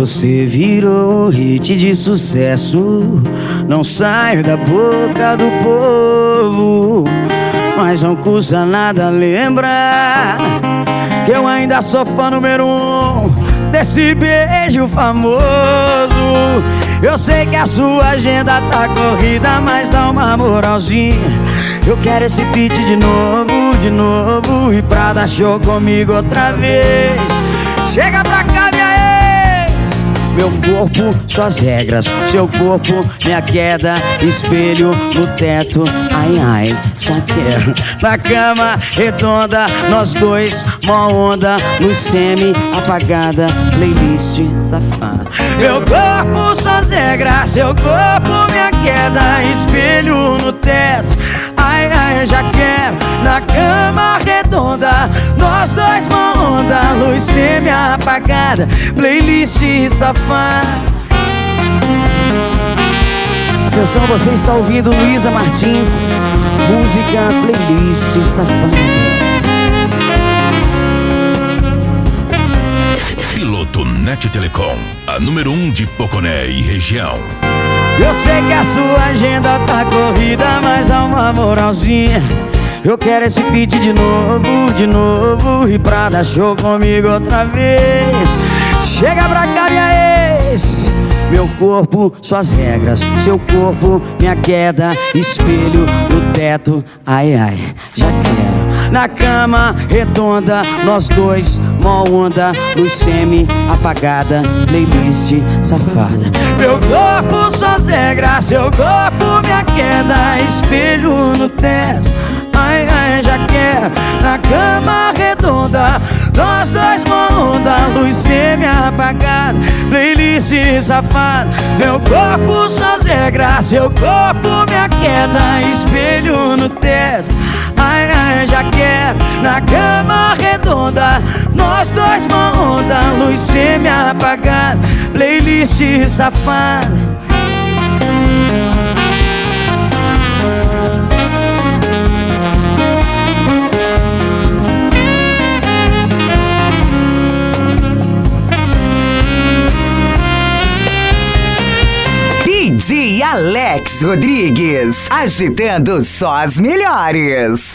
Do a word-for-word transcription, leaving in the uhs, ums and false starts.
Você virou um hit de sucesso, não sai da boca do povo, mas não custa nada lembrar que eu ainda sou fã número um desse beijo famoso. Eu sei que a sua agenda tá corrida, mas dá uma moralzinha. Eu quero esse feat de novo, de novo, e pra dar show comigo outra vez. Chega pra cá, minha ex. Meu corpo, suas regras, seu corpo, minha queda, espelho no teto, ai ai, já quero. Na cama redonda, nós dois, mó onda, luz semi apagada, playlist safada. Meu corpo, suas regras, seu corpo, minha queda, espelho no teto, ai ai, já quero. Na cama redonda, nós dois, mó onda, luz semi apagada, playlist safada. Atenção, você está ouvindo Luísa Martins, música Playlist Safada. Piloto Net Telecom, a número um de Poconé e região. Eu sei que a sua agenda tá corrida, mas há uma moralzinha. Eu quero esse feat de novo, de novo, e pra dar show comigo outra vez. Chega pra cá, minha ex. Meu corpo, suas regras, seu corpo, minha queda, espelho no teto, ai ai, já quero. Na cama redonda, nós dois, mó onda, luz semi apagada, playlist safada. Meu corpo, suas regras, seu corpo, minha queda, espelho no teto, ai ai, já quero. Na cama redonda, nós dois, mó onda, luz semi apagada, playlist safada. Meu corpo, suas regras, seu corpo, minha queda, espelho no teto, ai ai, já quero. Na cama redonda, nós dois, mó onda, luz semi apagada, playlist safada. D J Alex Rodrigues, agitando só as melhores.